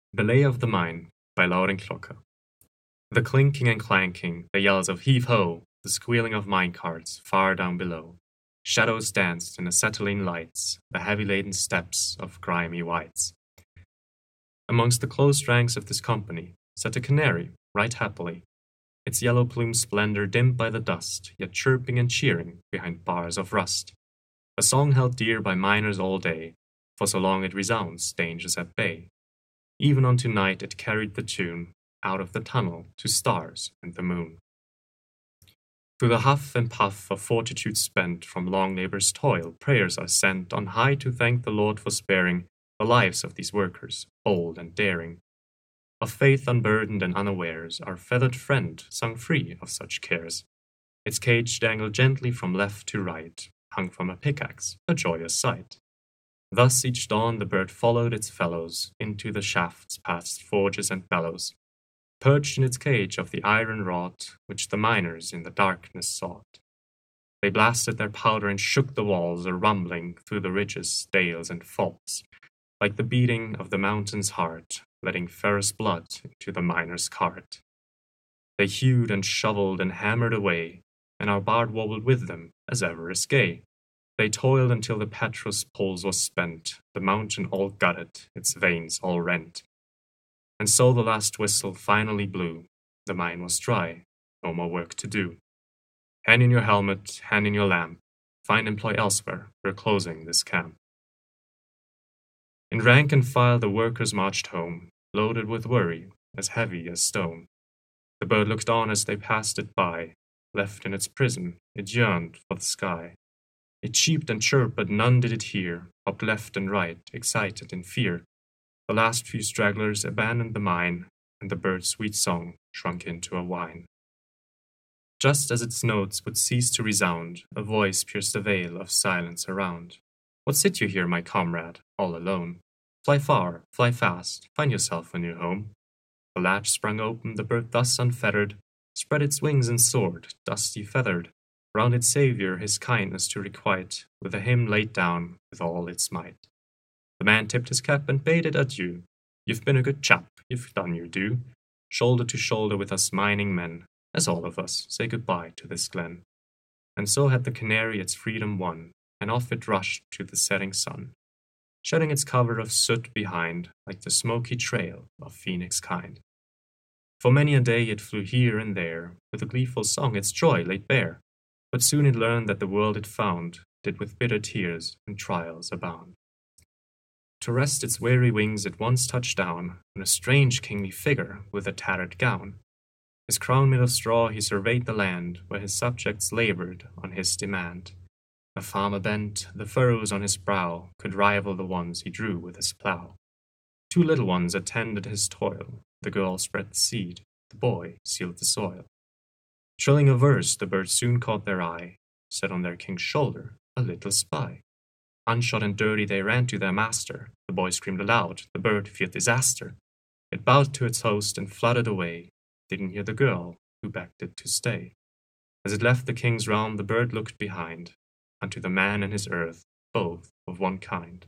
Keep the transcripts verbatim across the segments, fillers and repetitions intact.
Belay of the Mine by Laurenclocker. The clinking and clanking, the yells of heave-ho, the squealing of minecarts far down below. Shadows danced in acetylene lights, the heavy-laden steps of grimy whites. Amongst the close ranks of this company sat a canary, right happily, its yellow plumed splendor dimmed by the dust, yet chirping and cheering behind bars of rust. A song held dear by miners all day, for so long it resounds, dangers at bay. Even unto night it carried the tune, out of the tunnel to stars and the moon. Through the huff and puff of fortitude spent from long labor's toil, prayers are sent on high to thank the Lord for sparing the lives of these workers, bold and daring. Of faith unburdened and unawares, our feathered friend sung free of such cares. Its cage dangled gently from left to right, hung from a pickaxe, a joyous sight. Thus each dawn the bird followed its fellows into the shafts past forges and bellows, perched in its cage of the iron wrought, which the miners in the darkness sought. They blasted their powder and shook the walls, a rumbling through the ridges, dales, and falls, like the beating of the mountain's heart, letting ferrous blood into the miner's cart. They hewed and shoveled and hammered away, and our bard wobbled with them as ever is gay. They toiled until the petrol's pulse was spent, the mountain all gutted, its veins all rent. And so the last whistle finally blew, the mine was dry, no more work to do. Hand in your helmet, hand in your lamp, find employ elsewhere, we're closing this camp. In rank and file the workers marched home, loaded with worry, as heavy as stone. The bird looked on as they passed it by, left in its prison, it yearned for the sky. It cheeped and chirped, but none did it hear, hopped left and right, excited in fear. The last few stragglers abandoned the mine, and the bird's sweet song shrunk into a whine. Just as its notes would cease to resound, a voice pierced the veil of silence around. What sit you here, my comrade, all alone? Fly far, fly fast, find yourself a new home. The latch sprung open, the bird thus unfettered spread its wings and soared, dusty feathered, round its Saviour his kindness to requite, with a hymn laid down with all its might. The man tipped his cap and bade it adieu. You've been a good chap, you've done your due, shoulder to shoulder with us mining men, as all of us say goodbye to this glen. And so had the canary its freedom won, and off it rushed to the setting sun, shedding its cover of soot behind, like the smoky trail of phoenix kind. For many a day it flew here and there, with a gleeful song its joy laid bare, but soon it learned that the world it found did with bitter tears and trials abound. To rest its weary wings it once touched down on a strange kingly figure with a tattered gown. His crown made of straw he surveyed the land where his subjects labored on his demand. A farmer bent, the furrows on his brow could rival the ones he drew with his plough. Two little ones attended his toil, the girl spread the seed, the boy sealed the soil. Trilling a verse, the birds soon caught their eye, set on their king's shoulder a little spy. Unshod and dirty they ran to their master, the boy screamed aloud, the bird feared disaster. It bowed to its host and fluttered away, didn't hear the girl who begged it to stay. As it left the king's realm, the bird looked behind, unto the man and his earth, both of one kind.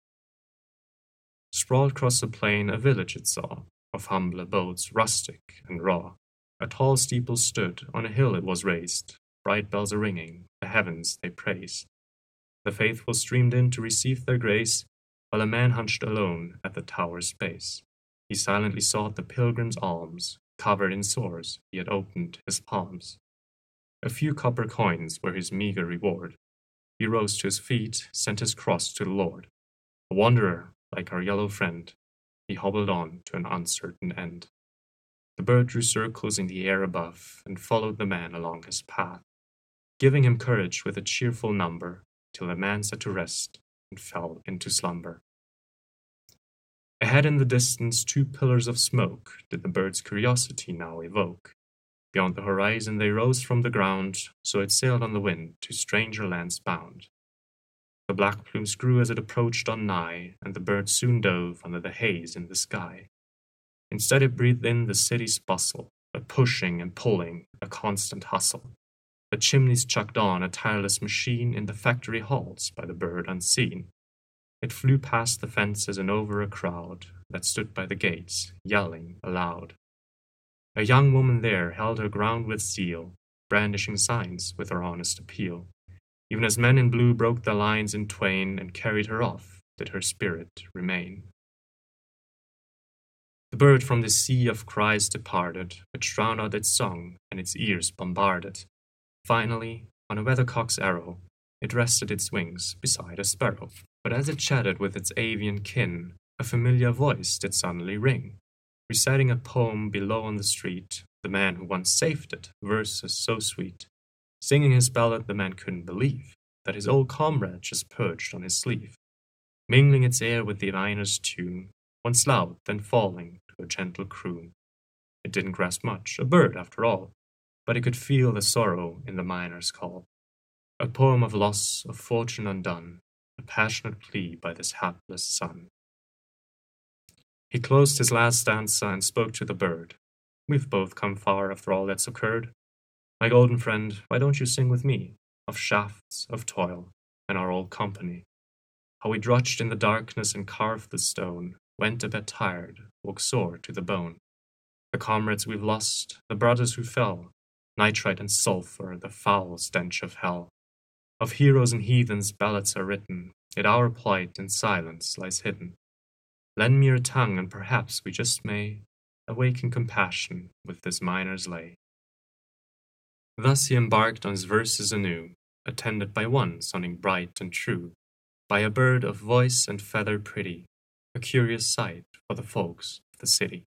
Sprawled across the plain a village it saw, of humble abodes, rustic and raw. A tall steeple stood, on a hill it was raised, bright bells are ringing, the heavens they praise. The faithful streamed in to receive their grace, while a man hunched alone at the tower's base. He silently sought the pilgrim's alms, covered in sores, he had opened his palms. A few copper coins were his meager reward. He rose to his feet, sent his cross to the Lord. A wanderer, like our yellow friend, he hobbled on to an uncertain end. The bird drew circles in the air above, and followed the man along his path, giving him courage with a cheerful number, till the man sat to rest and fell into slumber. Ahead in the distance two pillars of smoke did the bird's curiosity now evoke. Beyond the horizon they rose from the ground, so it sailed on the wind to stranger lands bound. The black plumes grew as it approached on nigh, and the bird soon dove under the haze in the sky. Instead it breathed in the city's bustle, a pushing and pulling, a constant hustle. The chimneys chucked on a tireless machine in the factory halls by the bird unseen. It flew past the fences and over a crowd, that stood by the gates, yelling aloud. A young woman there held her ground with zeal, brandishing signs with her honest appeal. Even as men in blue broke the lines in twain and carried her off, did her spirit remain. The bird from the sea of cries departed, which drowned out its song and its ears bombarded. Finally, on a weathercock's arrow, it rested its wings beside a sparrow. But as it chatted with its avian kin, a familiar voice did suddenly ring, reciting a poem below on the street, the man who once saved it, verses so sweet. Singing his ballad, the man couldn't believe that his old comrade just perched on his sleeve, mingling its air with the miner's tune, once loud, then falling to a gentle croon. It didn't grasp much, a bird after all, but it could feel the sorrow in the miner's call. A poem of loss, of fortune undone, a passionate plea by this hapless son. He closed his last stanza and spoke to the bird. We've both come far after all that's occurred. My golden friend, why don't you sing with me of shafts, of toil, and our old company? How we drudged in the darkness and carved the stone, went to bed tired, woke sore to the bone. The comrades we've lost, the brothers who fell, nitrite and sulphur, the foul stench of hell. Of heroes and heathens ballads are written, yet our plight in silence lies hidden. Lend me your tongue, and perhaps we just may awaken compassion with this miner's lay. Thus he embarked on his verses anew, attended by one sounding bright and true, by a bird of voice and feather pretty, a curious sight for the folks of the city.